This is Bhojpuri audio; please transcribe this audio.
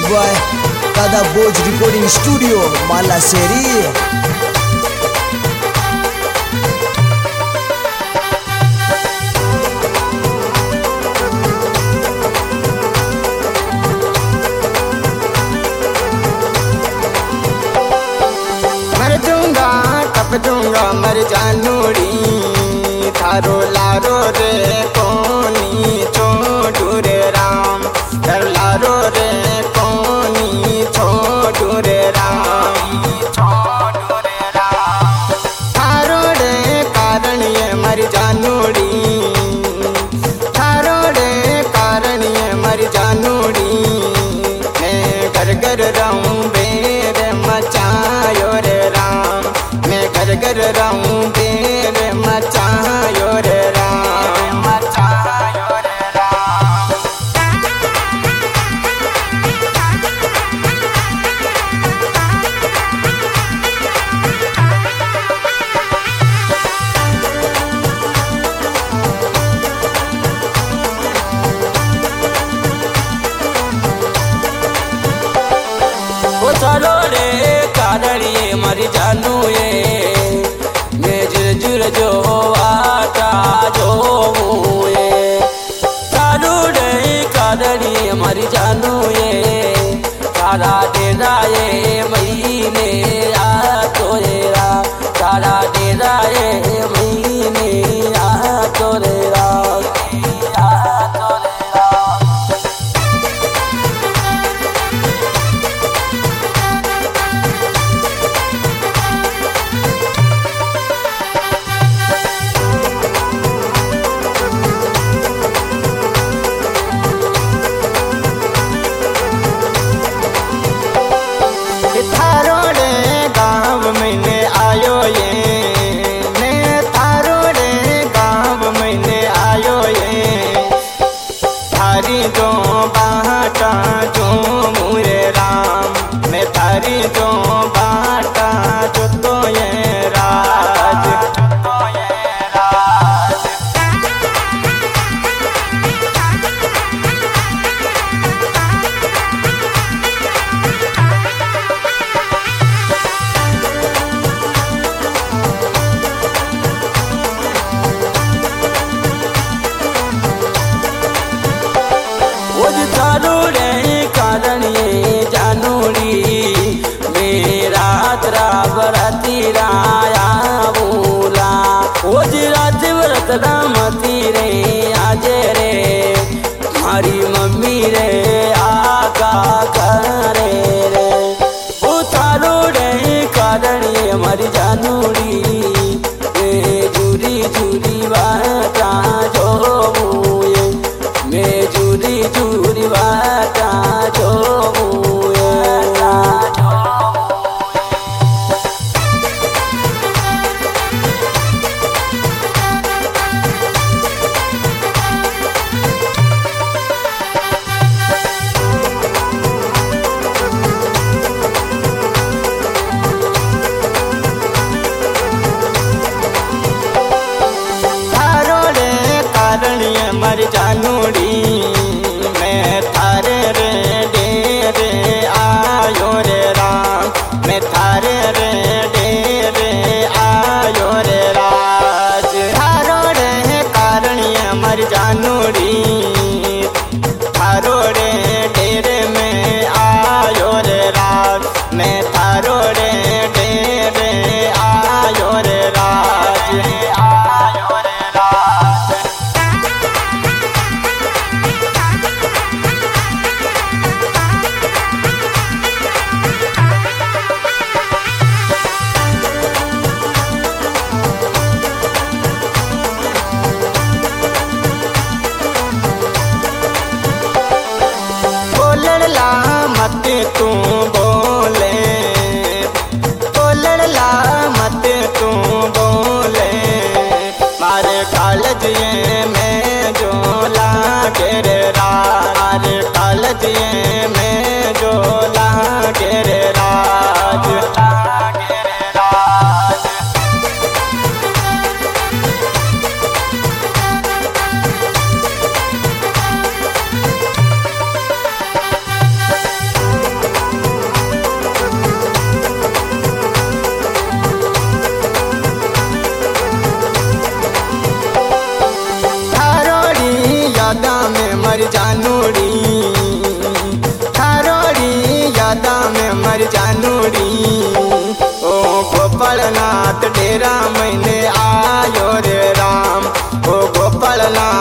बाय दादा बोज रिकॉर्डिंग स्टूडियो माला शेरी। दूंगा मर जानूरी थारो लारो रे कोनी छोड़ू रे राम कर लारो रे कोनी छोड़ू रे राम थारो रे कारण ये मर जानूरी थारो रे कारण ये मर जानूरी मैं घर घर रहूं बेर मचायो रे राम घर घर रहूं बेर मचायो रे राम मचायो रे राम। वो चलो रे कारण ये मर जानू ये जो आटा जो ये सारू रे कादरी मर जानू ये सारा डेरा ये महीने आ तोरेरा सारा डेरा ये महीने आ तोरेरा जो बाटा जो मुरे राम मैं थारी जो बाटा जो तो ये राज चालू रे कारण ये जानूरी मेरा तरा बरती राया बोला ओ जी राज व्रत रामती रे आज रे हमारी मम्मी रे आका करे रे ओ चालू रे कारण ये हमारी जानूरी जूरी जूरी बाटा जो मैं जूरी जूरी बाटा जो मर जानूरी मैं बदला